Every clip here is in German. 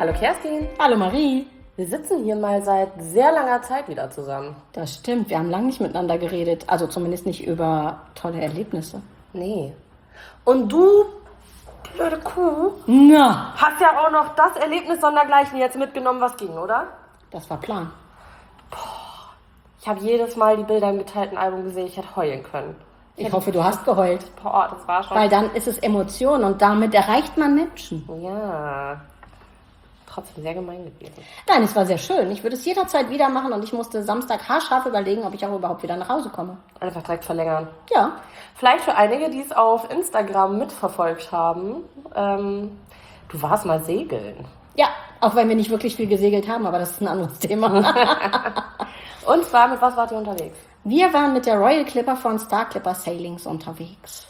Hallo Kerstin. Hallo Marie. Wir sitzen hier mal seit sehr langer Zeit wieder zusammen. Das stimmt, wir haben lange nicht miteinander geredet. Also zumindest nicht über tolle Erlebnisse. Nee. Und du, blöde Kuh, Na, hast ja auch noch das Erlebnis sondergleichen jetzt mitgenommen, was ging, oder? das war Plan. Ich habe jedes Mal die Bilder im geteilten Album gesehen, ich hätte heulen können. Ich hoffe, du hast geheult. Boah, das war schon... Weil dann ist es Emotion und damit erreicht man Menschen. Ja, trotzdem sehr gemein gewesen. Nein, es war sehr schön. Ich würde es jederzeit wieder machen und ich musste Samstag haarscharf überlegen, ob ich auch überhaupt wieder nach Hause komme. Einfach direkt verlängern. Ja. Vielleicht für einige, die es auf Instagram mitverfolgt haben, du warst mal segeln. Ja, auch wenn wir nicht wirklich viel gesegelt haben, aber das ist ein anderes Thema. Und zwar, mit was wart ihr unterwegs? Wir waren mit der Royal Clipper von Star Clipper Sailings unterwegs.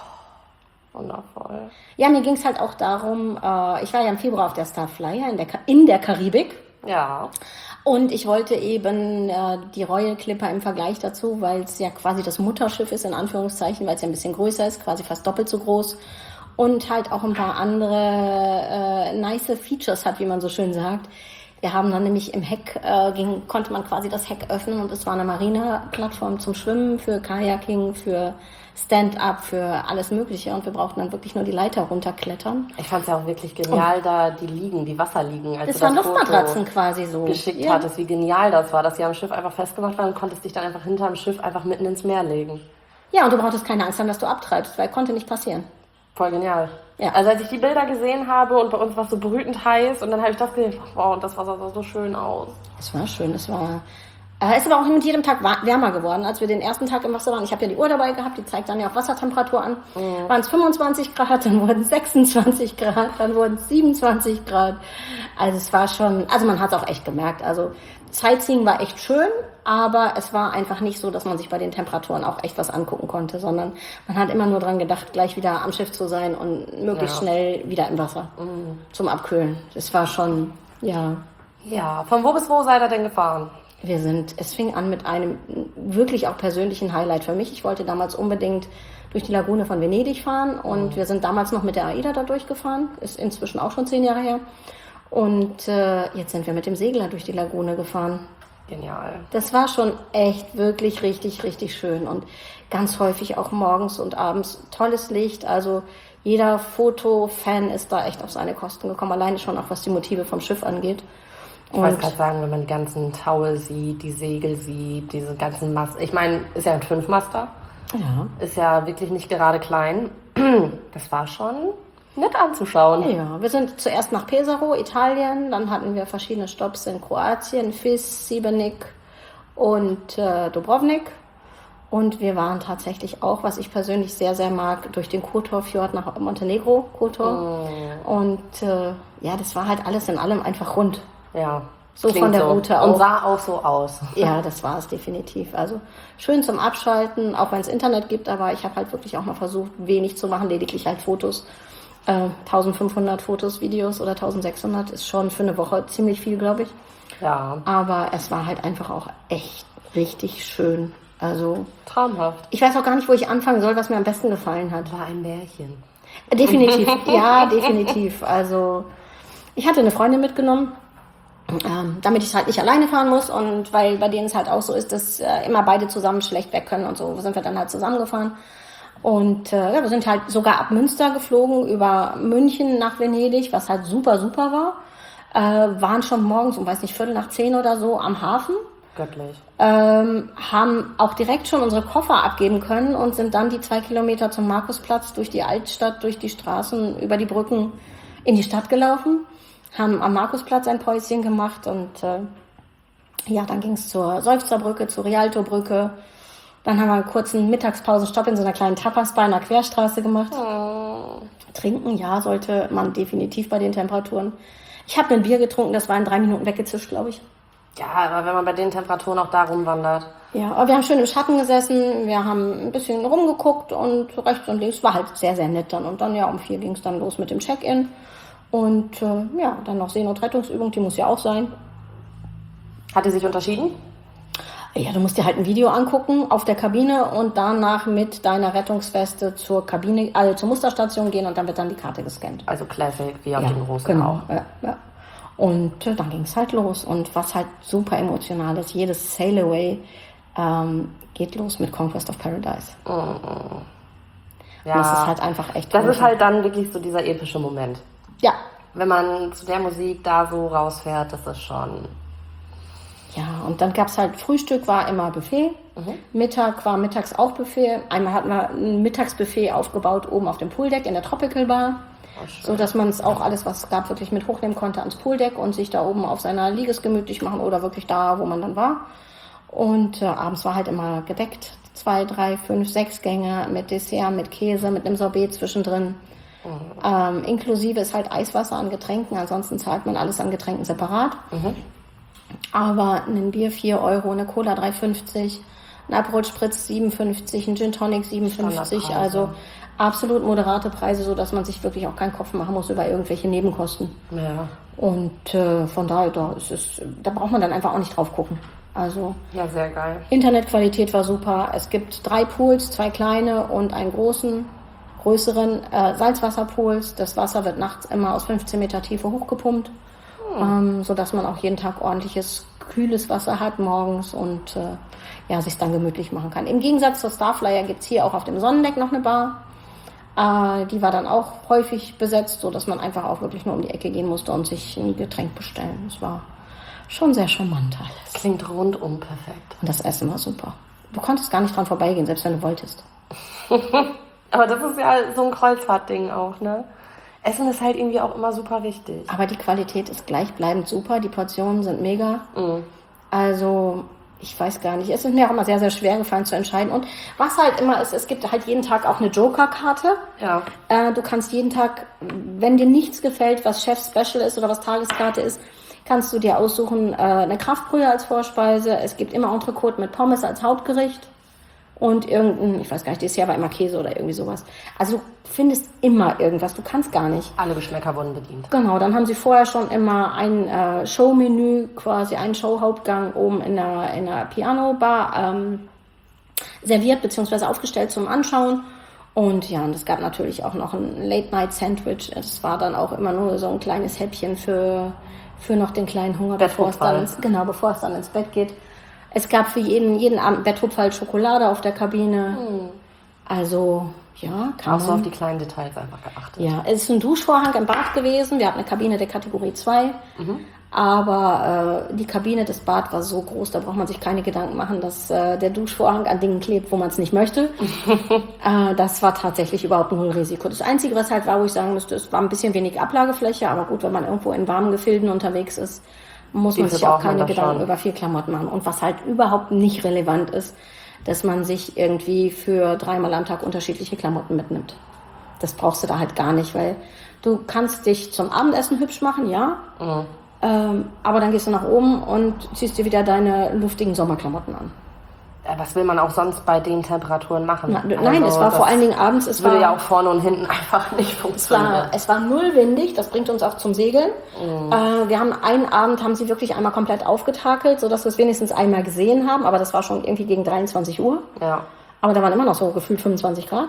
Wundervoll. Ja, mir ging es halt auch darum, ich war ja im Februar auf der Starflyer in der Karibik. Ja. Und ich wollte eben die Royal Clipper im Vergleich dazu, weil es ja quasi das Mutterschiff ist, in Anführungszeichen, weil es ja ein bisschen größer ist, quasi fast doppelt so groß. Und halt auch ein paar andere nice Features hat, wie man so schön sagt. Wir haben dann nämlich im Heck, konnte man quasi das Heck öffnen und es war eine Marina-Plattform zum Schwimmen, für Kajaking, für Stand-up, für alles Mögliche. Und wir brauchten dann wirklich nur die Leiter runterklettern. Ich fand es ja auch wirklich genial, da die Wasserliegen, als Das du waren das Luftmatratzen Foto quasi so. geschickt Ja. hattest, wie genial das war, dass sie am Schiff einfach festgemacht waren und konntest dich dann einfach hinterm Schiff einfach mitten ins Meer legen. Ja, und du brauchtest keine Angst haben, dass du abtreibst, weil konnte nicht passieren. Voll genial. Ja. Also als ich die Bilder gesehen habe und bei uns war es so brütend heiß und dann habe ich das gesehen, wow, und das Wasser sah so schön aus. Es war schön, es war auch mit jedem Tag wärmer geworden, als wir den ersten Tag im Wasser waren. Ich habe ja die Uhr dabei gehabt, die zeigt dann ja auch Wassertemperatur an. Waren es 25 Grad, dann wurden es 26 Grad, dann wurden es 27 Grad. Also es war schon, also man hat es auch echt gemerkt. Also Sightseeing war echt schön, aber es war einfach nicht so, dass man sich bei den Temperaturen auch echt was angucken konnte, sondern man hat immer nur dran gedacht, gleich wieder am Schiff zu sein und möglichst schnell wieder im Wasser zum Abkühlen. Es war schon, ja... Ja, von wo bis wo seid ihr denn gefahren? Es fing an mit einem wirklich auch persönlichen Highlight für mich. Ich wollte damals unbedingt durch die Lagune von Venedig fahren und wir sind damals noch mit der AIDA da durchgefahren. Ist inzwischen auch schon 10 Jahre her. Und jetzt sind wir mit dem Segler durch die Lagune gefahren. Genial. Das war schon echt wirklich richtig, richtig schön und ganz häufig auch morgens und abends tolles Licht. Also jeder Fotofan ist da echt auf seine Kosten gekommen, alleine schon auch was die Motive vom Schiff angeht. Ich wollte gerade sagen, wenn man die ganzen Taue sieht, die Segel sieht, diese ganzen Masten. Ich meine, ist ja ein 5-Master. Ja. Ist ja wirklich nicht gerade klein. Das war schon nett anzuschauen. Ja, wir sind zuerst nach Pesaro, Italien, dann hatten wir verschiedene Stopps in Kroatien, Vis, Šibenik und Dubrovnik. Und wir waren tatsächlich auch, was ich persönlich sehr, sehr mag, durch den Kotor-Fjord nach Montenegro, Kotor. Und ja, das war halt alles in allem einfach rund. Ja. So von der Route und auch. sah auch so aus. Ja, das war es definitiv. Also schön zum Abschalten, auch wenn es Internet gibt, aber ich habe halt wirklich auch mal versucht, wenig zu machen, lediglich halt Fotos. 1500 Fotos, Videos oder 1600 ist schon für eine Woche ziemlich viel, glaube ich. Ja. Aber es war halt einfach auch echt richtig schön. Also Traumhaft. ich weiß auch gar nicht, wo ich anfangen soll, was mir am besten gefallen hat. War ein Märchen. Definitiv, ja, definitiv. Also ich hatte eine Freundin mitgenommen, damit ich halt nicht alleine fahren muss und weil bei denen es halt auch so ist, dass immer beide zusammen schlecht weg können und so sind wir dann halt zusammengefahren. Und ja, wir sind halt sogar ab Münster geflogen, über München nach Venedig, was halt super, super war. Waren schon morgens um, weiß nicht, 9:45 oder so am Hafen. Göttlich. Haben auch direkt schon unsere Koffer abgeben können und sind dann die 2 Kilometer zum Markusplatz durch die Altstadt, durch die Straßen, über die Brücken in die Stadt gelaufen. Haben am Markusplatz ein Päuschen gemacht und ja, dann ging es zur Seufzerbrücke, zur Rialtobrücke. Dann haben wir einen kurzen Mittagspausenstopp in so einer kleinen Tapas-Bar in der Querstraße gemacht. Trinken, ja, sollte man definitiv bei den Temperaturen. Ich habe ein Bier getrunken, das war in 3 Minuten weggezischt, glaube ich. Ja, aber wenn man bei den Temperaturen auch da rumwandert. Ja, aber wir haben schön im Schatten gesessen, wir haben ein bisschen rumgeguckt und rechts und links war halt sehr, sehr nett dann. Und dann ja, um 4 ging es dann los mit dem Check-in. Und ja, dann noch Seenotrettungsübung, die muss ja auch sein. Hat die sich unterschieden? Ja, du musst dir halt ein Video angucken auf der Kabine und danach mit deiner Rettungsweste zur Kabine, also zur Musterstation gehen und dann wird dann die Karte gescannt. Also Classic, wie auf Ja, den großen genau. auch. Ja. Und dann ging es halt los. Und was halt super emotional ist, jedes Sail Away geht los mit Conquest of Paradise. Ja, Und das ist halt einfach echt das cool. ist halt dann wirklich so dieser epische Moment. Ja. Wenn man zu der Musik da so rausfährt, das ist schon... Ja, und dann gab es halt, Frühstück war immer Buffet, Mittag war mittags auch Buffet. Einmal hatten wir ein Mittagsbuffet aufgebaut oben auf dem Pooldeck in der Tropical Bar, so dass man es auch alles, was es gab, wirklich mit hochnehmen konnte ans Pooldeck und sich da oben auf seiner Liege gemütlich machen oder wirklich da, wo man dann war. Und abends war halt immer gedeckt, 2, 3, 5, 6 Gänge mit Dessert, mit Käse, mit einem Sorbet zwischendrin. Inklusive ist halt Eiswasser an Getränken, ansonsten zahlt man alles an Getränken separat. Aber ein Bier 4 Euro, eine Cola 3,50, ein Aperol Spritz 7,50, ein Gin Tonic 7,50, also absolut moderate Preise, so dass man sich wirklich auch keinen Kopf machen muss über irgendwelche Nebenkosten. Ja. Und von daher, da braucht man dann einfach auch nicht drauf gucken. Also Ja, sehr geil. Internetqualität war super. Es gibt 3 Pools, 2 kleine und einen größeren Salzwasserpools. Das Wasser wird nachts immer aus 15 Meter Tiefe hochgepumpt, sodass man auch jeden Tag ordentliches, kühles Wasser hat morgens und sich dann gemütlich machen kann. Im Gegensatz zur Starflyer gibt es hier auch auf dem Sonnendeck noch eine Bar. Die war dann auch häufig besetzt, sodass man einfach auch wirklich nur um die Ecke gehen musste und sich ein Getränk bestellen. Das war schon sehr charmant alles. Klingt rundum perfekt. Und das Essen war super. Du konntest gar nicht dran vorbeigehen, selbst wenn du wolltest. Aber das ist ja so ein Kreuzfahrtding auch, ne? Essen ist halt irgendwie auch immer super wichtig. Aber die Qualität ist gleichbleibend super, die Portionen sind mega. Also, ich weiß gar nicht, es ist mir auch immer sehr, sehr schwer gefallen zu entscheiden. Und was halt immer ist, es gibt halt jeden Tag auch eine Joker-Karte. Ja. Du kannst jeden Tag, wenn dir nichts gefällt, was Chef-Special ist oder was Tageskarte ist, kannst du dir aussuchen, eine Kraftbrühe als Vorspeise. Es gibt immer Entrecote mit Pommes als Hauptgericht. Und irgendein, ich weiß gar nicht, Dessert war immer Käse oder irgendwie sowas. Also du findest immer irgendwas, du kannst gar nicht. Alle Geschmäcker wurden bedient. Genau, dann haben sie vorher schon immer ein Showmenü, quasi einen Showhauptgang oben in der Piano-Bar serviert bzw. aufgestellt zum Anschauen. Und ja, und es gab natürlich auch noch ein Late-Night-Sandwich. Es war dann auch immer nur so ein kleines Häppchen für noch den kleinen Hunger, bevor es dann ins Bett geht. Es gab für jeden Abend Betthupferl Schokolade auf der Kabine. Also, ja, kann Auch so man. auf die kleinen Details einfach geachtet. Ja, es ist ein Duschvorhang im Bad gewesen. Wir hatten eine Kabine der Kategorie 2. Aber die Kabine des Bad war so groß, da braucht man sich keine Gedanken machen, dass der Duschvorhang an Dingen klebt, wo man es nicht möchte. Das war tatsächlich überhaupt null Risiko. Das Einzige, was halt war, wo ich sagen müsste, es war ein bisschen wenig Ablagefläche. Aber gut, wenn man irgendwo in warmen Gefilden unterwegs ist, muss man sich auch keine Gedanken über viel Klamotten machen. Und was halt überhaupt nicht relevant ist, dass man sich irgendwie für 3-mal am Tag unterschiedliche Klamotten mitnimmt. Das brauchst du da halt gar nicht, weil du kannst dich zum Abendessen hübsch machen, ja. Aber dann gehst du nach oben und ziehst dir wieder deine luftigen Sommerklamotten an. Was will man auch sonst bei den Temperaturen machen? Nein, es war vor allen Dingen abends. Es würde war ja auch vorne und hinten einfach nicht funktionieren. Es war null windig, das bringt uns auch zum Segeln. Wir haben einen Abend, haben sie wirklich einmal komplett aufgetakelt, sodass wir es wenigstens einmal gesehen haben. Aber das war schon irgendwie gegen 23 Uhr. Ja. Aber da waren immer noch so gefühlt 25 Grad.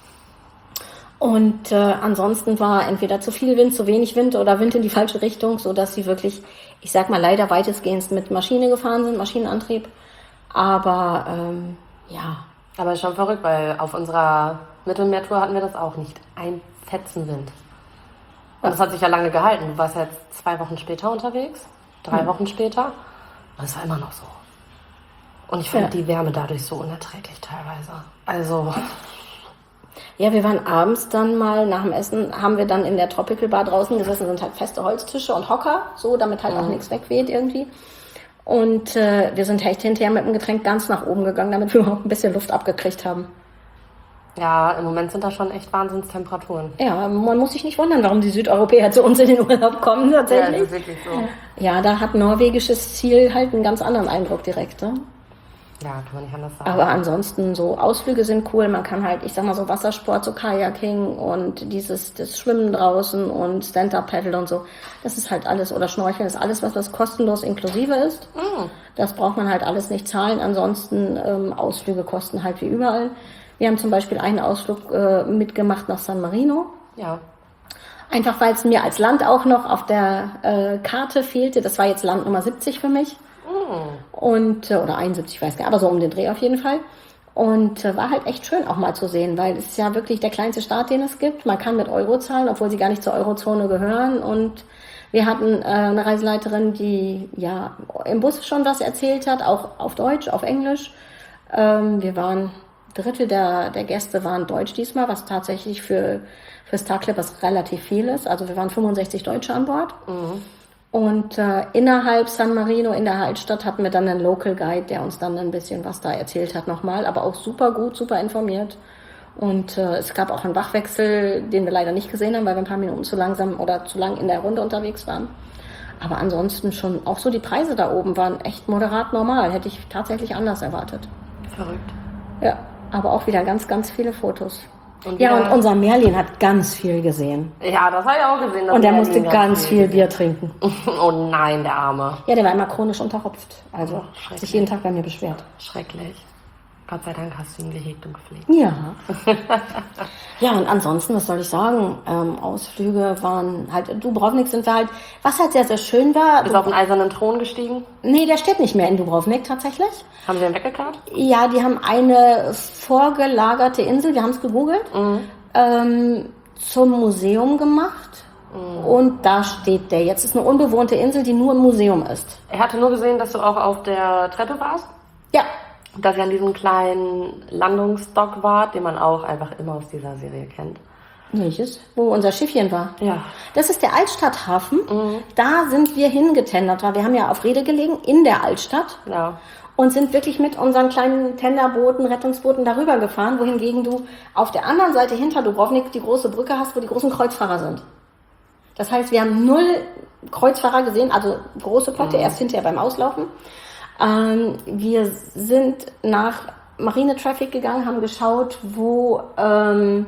Und ansonsten war entweder zu viel Wind, zu wenig Wind oder Wind in die falsche Richtung, sodass sie wirklich, ich sag mal, leider weitestgehend mit Maschine gefahren sind, Maschinenantrieb. Aber ja. Aber ist schon verrückt, weil auf unserer Mittelmeertour hatten wir das auch nicht. Ein Fetzen Wind. Und das hat sich ja lange gehalten. Du warst jetzt 2 Wochen später unterwegs, 3 Wochen später. Und es war immer noch so. Und ich fand die Wärme dadurch so unerträglich teilweise. Also... Ja, wir waren abends dann mal nach dem Essen, haben wir dann in der Tropical Bar draußen gesessen, sind halt feste Holztische und Hocker, so, damit halt auch nichts wegweht irgendwie. Und wir sind echt hinterher mit dem Getränk ganz nach oben gegangen, damit wir überhaupt ein bisschen Luft abgekriegt haben. Ja, im Moment sind das schon echt Wahnsinnstemperaturen. Ja, man muss sich nicht wundern, warum die Südeuropäer zu uns in den Urlaub kommen, tatsächlich. Ja, das ist wirklich so. Ja, da hat norwegisches Ziel halt einen ganz anderen Eindruck direkt, ne? Ja, kann man nicht anders sagen. Aber ansonsten so Ausflüge sind cool. Man kann halt, ich sag mal so Wassersport, so Kajaking und das Schwimmen draußen und Stand-Up-Paddle und so. Das ist halt alles, oder Schnorcheln ist alles, was kostenlos inklusive ist. Das braucht man halt alles nicht zahlen. Ansonsten Ausflüge kosten halt wie überall. Wir haben zum Beispiel einen Ausflug mitgemacht nach San Marino. Ja. Einfach weil es mir als Land auch noch auf der Karte fehlte. Das war jetzt Land Nummer 70 für mich. Und, oder 71, ich weiß gar nicht, aber so um den Dreh auf jeden Fall. Und war halt echt schön auch mal zu sehen, weil es ist ja wirklich der kleinste Staat, den es gibt. Man kann mit Euro zahlen, obwohl sie gar nicht zur Eurozone gehören. Und wir hatten eine Reiseleiterin, die ja im Bus schon was erzählt hat, auch auf Deutsch, auf Englisch. Wir waren, Drittel der Gäste waren Deutsch diesmal, was tatsächlich für Star Clippers relativ viel ist. Also wir waren 65 Deutsche an Bord. Und innerhalb San Marino, in der Altstadt, hatten wir dann einen Local Guide, der uns dann ein bisschen was da erzählt hat nochmal, aber auch super gut, super informiert. Und es gab auch einen Wachwechsel, den wir leider nicht gesehen haben, weil wir ein paar Minuten zu langsam oder zu lang in der Runde unterwegs waren. Aber ansonsten schon, auch so die Preise da oben waren echt moderat normal. Hätte ich tatsächlich anders erwartet. Verrückt. Ja, aber auch wieder ganz, ganz viele Fotos. Und Ja, wieder- und unser Merlin hat ganz viel gesehen. Ja, das habe ich auch gesehen. dass Und er Merlin musste ganz viel Bier trinken. Oh nein, der Arme. Ja, der war immer chronisch unterrupft. Also hat schrecklich. sich jeden Tag bei mir beschwert. Schrecklich. Gott sei Dank hast du ihn gehegt und gepflegt. Ja. Ja, und ansonsten, was soll ich sagen? Ausflüge waren halt, Dubrovnik sind wir halt, was halt sehr, sehr schön war. Bist du auf den eisernen Thron gestiegen? Nee, der steht nicht mehr in Dubrovnik tatsächlich. Haben sie den weggekarrt? Ja, die haben eine vorgelagerte Insel, wir haben es gegoogelt, zum Museum gemacht. Und da steht der. Jetzt ist eine unbewohnte Insel, die nur ein Museum ist. Er hatte nur gesehen, dass du auch auf der Treppe warst. Ja, Dass ihr an diesem kleinen Landungsdock wart, den man auch einfach immer aus dieser Serie kennt. welches? Wo unser Schiffchen war. Ja. Das ist der Altstadthafen. Da sind wir hingetendert. Wir haben ja auf Rede gelegen in der Altstadt Ja. und sind wirklich mit unseren kleinen Tenderbooten, Rettungsbooten darüber gefahren, wohingegen du auf der anderen Seite hinter Dubrovnik die große Brücke hast, wo die großen Kreuzfahrer sind. Das heißt, wir haben 0 Kreuzfahrer gesehen, also große Plotte, erst hinterher beim Auslaufen. Wir sind nach Marine Traffic gegangen, haben geschaut, wo wann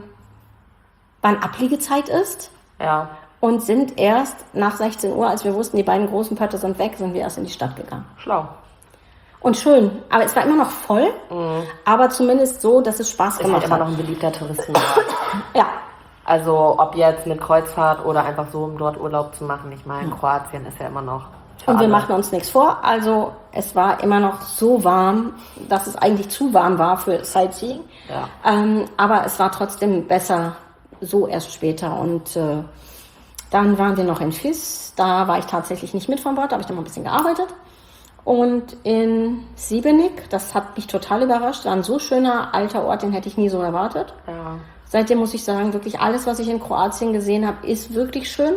Abliegezeit ist Ja. und sind erst nach 16 Uhr, als wir wussten, die beiden großen Pötte sind weg, sind wir erst in die Stadt gegangen. Schlau. Und schön, aber es war immer noch voll, aber zumindest so, dass es Spaß Ist halt gemacht immer noch hat. ein beliebter Touristenort. Ja, Also ob jetzt mit Kreuzfahrt oder einfach so, um dort Urlaub zu machen. Ich meine, Kroatien ist ja immer noch für und wir alle. machen uns nichts vor. Also es war immer noch so warm, dass es eigentlich zu warm war für Sightseeing. Ja. Aber es war trotzdem besser so erst später. Und dann waren wir noch in Fis. Da war ich tatsächlich nicht mit von Bord, da habe ich dann mal ein bisschen gearbeitet. Und in Siebenik, das hat mich total überrascht, war ein so schöner alter Ort, den hätte ich nie so erwartet. Ja. Seitdem muss ich sagen, wirklich alles, was ich in Kroatien gesehen habe, ist wirklich schön.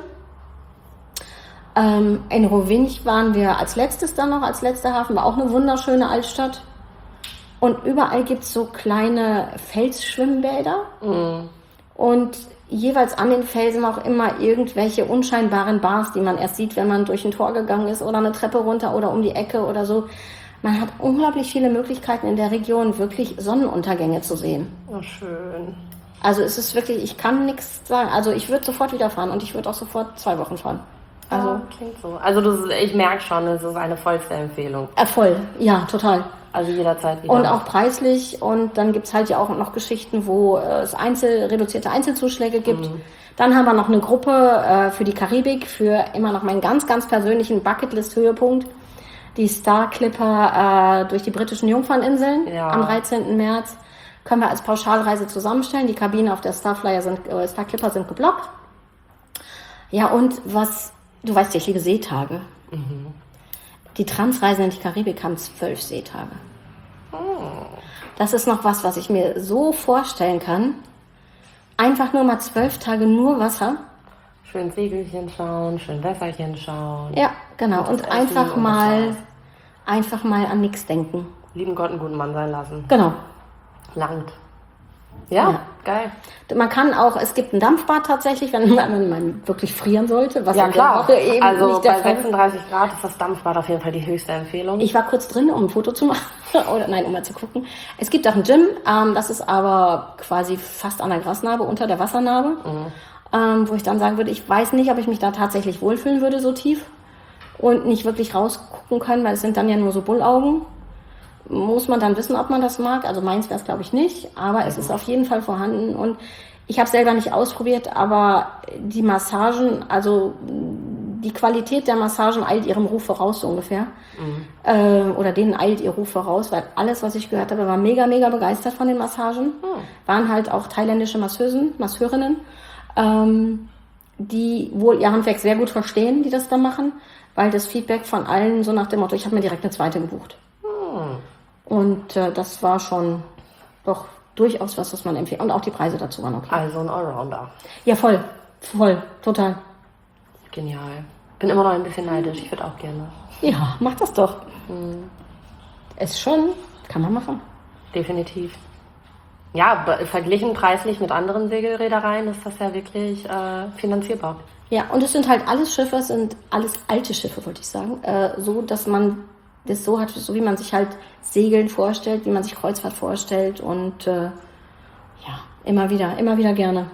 In Rovinj waren wir als letztes dann noch, als letzter Hafen, war auch eine wunderschöne Altstadt. Und überall gibt es so kleine Felsschwimmbäder. Und jeweils an den Felsen auch immer irgendwelche unscheinbaren Bars, die man erst sieht, wenn man durch ein Tor gegangen ist oder eine Treppe runter oder um die Ecke oder so. Man hat unglaublich viele Möglichkeiten in der Region, wirklich Sonnenuntergänge zu sehen. Oh, schön. Also es ist wirklich, ich kann nichts sagen. Also ich würde sofort wieder fahren und ich würde auch sofort 2 Wochen fahren. Also Ja, klingt so. Also ich merke schon, es ist eine vollste Empfehlung. voll, ja, total. Also jederzeit wieder. Und auch preislich. Und dann gibt's halt ja auch noch Geschichten, wo es reduzierte Einzelzuschläge gibt. Dann haben wir noch eine Gruppe für die Karibik, für immer noch meinen ganz, ganz persönlichen Bucketlist-Höhepunkt. Die Star Clipper durch die britischen Jungferninseln Ja. am 13. März. Können wir als Pauschalreise zusammenstellen. Die Kabinen auf der Star Clipper sind geblockt. Ja, und du weißt ja, ich liebe Seetage. Die Transreisen in die Karibik haben 12 Seetage. Das ist noch was ich mir so vorstellen kann. Einfach nur mal 12 Tage nur Wasser. Schön Segelchen schauen, schön Wässerchen schauen. Ja, genau. Gutes Und einfach Essen und das mal, war's. einfach mal an nichts denken. Lieben Gott einen guten Mann sein lassen. Genau. Langt. Ja, Ja. geil. Man kann auch, es gibt ein Dampfbad tatsächlich, wenn man wirklich frieren sollte, was Ja in der klar, Woche eben also nicht der bei Fall ist. 36 Grad ist das Dampfbad auf jeden Fall die höchste Empfehlung. Ich war kurz drin, um ein Foto zu machen. Oder nein, um mal zu gucken. Es gibt auch ein Gym, das ist aber quasi fast an der Grasnarbe, unter der Wassernarbe. Wo ich dann sagen würde, ich weiß nicht, ob ich mich da tatsächlich wohlfühlen würde, so tief. Und nicht wirklich rausgucken können, weil es sind dann ja nur so Bullaugen. Muss man dann wissen, ob man das mag. Also meins wäre es, glaube ich, nicht. Aber es ist auf jeden Fall vorhanden. Und Ich habe selber nicht ausprobiert, aber die Massagen, also die Qualität der Massagen eilt ihrem Ruf voraus so ungefähr. Oder denen eilt ihr Ruf voraus, weil alles, was ich gehört habe, war mega, mega begeistert von den Massagen. Waren halt auch thailändische Masseurinnen, die wohl ihr Handwerk sehr gut verstehen, die das da machen, weil das Feedback von allen so nach dem Motto, ich habe mir direkt eine zweite gebucht. Und das war schon doch durchaus was man empfiehlt. Und auch die Preise dazu waren okay. Also ein Allrounder. Ja, voll, total. Genial. Bin immer noch ein bisschen neidisch. Ich würde auch gerne. Ja, mach das doch. Ist schon, kann man machen. Definitiv. Ja, verglichen preislich mit anderen Segelreedereien ist das ja wirklich finanzierbar. Ja, und es sind halt alles Schiffe, sind alles alte Schiffe, wollte ich sagen. So, dass man das so hat, so wie man sich halt Segeln vorstellt, wie man sich Kreuzfahrt vorstellt und ja, immer wieder gerne.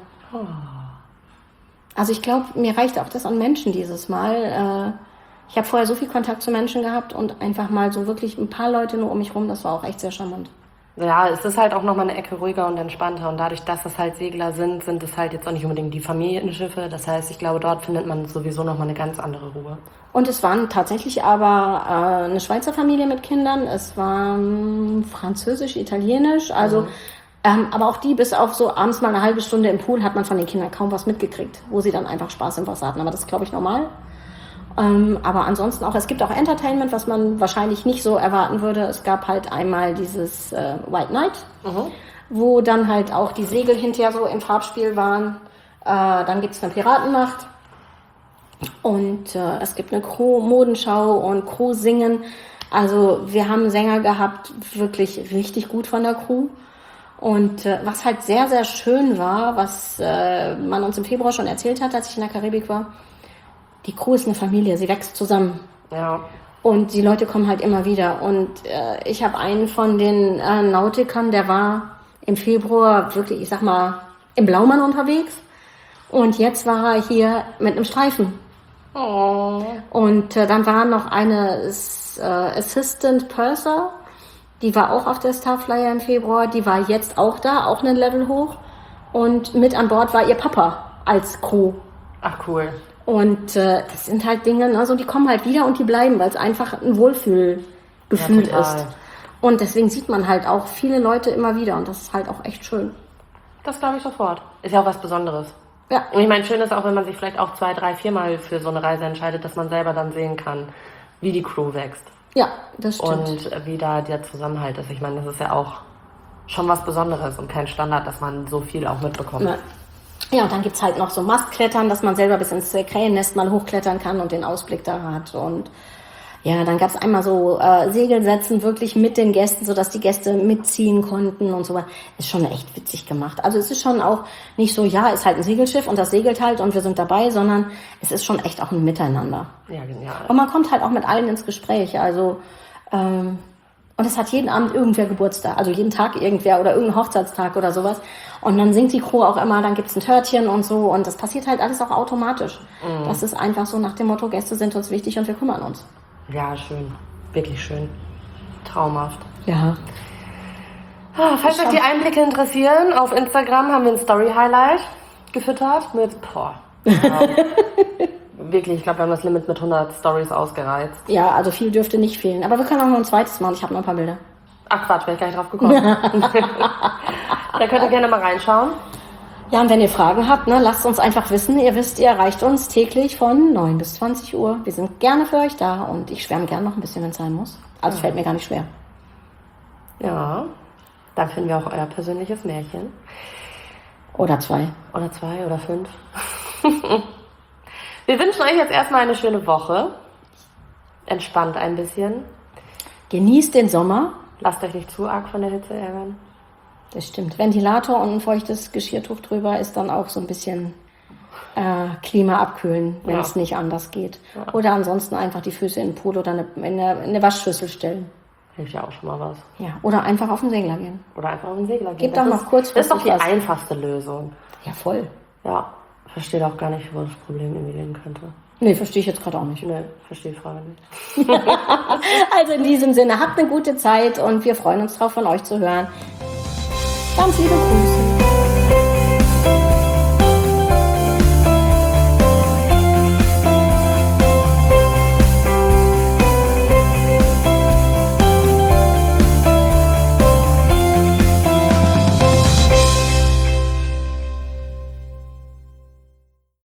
Also ich glaube, mir reicht auch das an Menschen dieses Mal. Ich habe vorher so viel Kontakt zu Menschen gehabt und einfach mal so wirklich ein paar Leute nur um mich rum, das war auch echt sehr charmant. Ja, es ist halt auch nochmal eine Ecke ruhiger und entspannter und dadurch, dass es halt Segler sind es halt jetzt auch nicht unbedingt die Familienschiffe. Das heißt, ich glaube, dort findet man sowieso nochmal eine ganz andere Ruhe. Und es waren tatsächlich aber eine Schweizer Familie mit Kindern, es war französisch, italienisch, also aber auch die bis auf so abends mal eine halbe Stunde im Pool hat man von den Kindern kaum was mitgekriegt, wo sie dann einfach Spaß im Wasser hatten, aber das ist, glaube ich, normal. Aber ansonsten auch, es gibt auch Entertainment, was man wahrscheinlich nicht so erwarten würde. Es gab halt einmal dieses White Night, wo dann halt auch die Segel hinterher so im Farbspiel waren. Dann gibt es eine Piratennacht und es gibt eine Crew-Modenschau und Crew-Singen. Also wir haben Sänger gehabt, wirklich richtig gut von der Crew. Und was halt sehr, sehr schön war, was man uns im Februar schon erzählt hat, als ich in der Karibik war, die Crew ist eine Familie, sie wächst zusammen. Ja. Und die Leute kommen halt immer wieder. Und ich habe einen von den Nautikern, der war im Februar wirklich, ich sag mal, im Blaumann unterwegs. Und jetzt war er hier mit einem Streifen. Oh. Und dann war noch eine Assistant Purser, die war auch auf der Starflyer im Februar, die war jetzt auch da, auch ein Level hoch. Und mit an Bord war ihr Papa als Crew. Ach, cool. Und das sind halt Dinge, also die kommen halt wieder und die bleiben, weil es einfach ein Wohlfühlgefühl ist. Und deswegen sieht man halt auch viele Leute immer wieder und das ist halt auch echt schön. Das glaube ich sofort. Ist ja auch was Besonderes. Ja. Und ich meine, schön ist auch, wenn man sich vielleicht auch 2, 3, 4 Mal für so eine Reise entscheidet, dass man selber dann sehen kann, wie die Crew wächst. Ja, das stimmt. Und wie da der Zusammenhalt ist. Ich meine, das ist ja auch schon was Besonderes und kein Standard, dass man so viel auch mitbekommt. Ja, und dann gibt's halt noch so Mastklettern, dass man selber bis ins Krähennest mal hochklettern kann und den Ausblick da hat. Und ja, dann gab's einmal so Segelsetzen wirklich mit den Gästen, sodass die Gäste mitziehen konnten und so. Ist schon echt witzig gemacht. Also es ist schon auch nicht so, ja, ist halt ein Segelschiff und das segelt halt und wir sind dabei, sondern es ist schon echt auch ein Miteinander. Ja, genial. Und man kommt halt auch mit allen ins Gespräch. Also und es hat jeden Abend irgendwer Geburtstag, also jeden Tag irgendwer oder irgendein Hochzeitstag oder sowas. Und dann singt die Crew auch immer, dann gibt's ein Törtchen und so. Und das passiert halt alles auch automatisch. Das ist einfach so nach dem Motto, Gäste sind uns wichtig und wir kümmern uns. Ja, schön. Wirklich schön. Traumhaft. Ja. Falls euch die Einblicke interessieren, auf Instagram haben wir ein Story-Highlight gefüttert mit, wirklich, ich glaube, wir haben das Limit mit 100 Stories ausgereizt. Ja, also viel dürfte nicht fehlen. Aber wir können auch noch ein zweites machen. Ich habe noch ein paar Bilder. Ach Quatsch, wäre ich gar nicht drauf gekommen. Da könnt ihr gerne mal reinschauen. Ja, und wenn ihr Fragen habt, ne, lasst uns einfach wissen. Ihr wisst, ihr erreicht uns täglich von 9 bis 20 Uhr. Wir sind gerne für euch da und ich schwärme gerne noch ein bisschen, wenn es sein muss. Also es fällt mir gar nicht schwer. Ja, dann finden wir auch euer persönliches Märchen. Oder 2. Oder 2 oder 5. Wir wünschen euch jetzt erstmal eine schöne Woche. Entspannt ein bisschen. Genießt den Sommer. Lasst euch nicht zu arg von der Hitze ärgern. Das stimmt. Ventilator und ein feuchtes Geschirrtuch drüber ist dann auch so ein bisschen Klima abkühlen, wenn es nicht anders geht. Ja. Oder ansonsten einfach die Füße in den Pool oder in eine Waschschüssel stellen. Hilft ja auch schon mal was. Ja, oder einfach auf den Segler gehen. Oder einfach auf den Segler gehen. Gebt auch noch kurz. Das ist doch die einfachste Lösung. Ja, voll. Ja, verstehe auch gar nicht, wo das Problem irgendwie liegen könnte. Nee, verstehe ich jetzt gerade auch nicht. Nee, verstehe die Frage nicht. Also in diesem Sinne, habt eine gute Zeit und wir freuen uns drauf, von euch zu hören. Ganz liebe Grüße.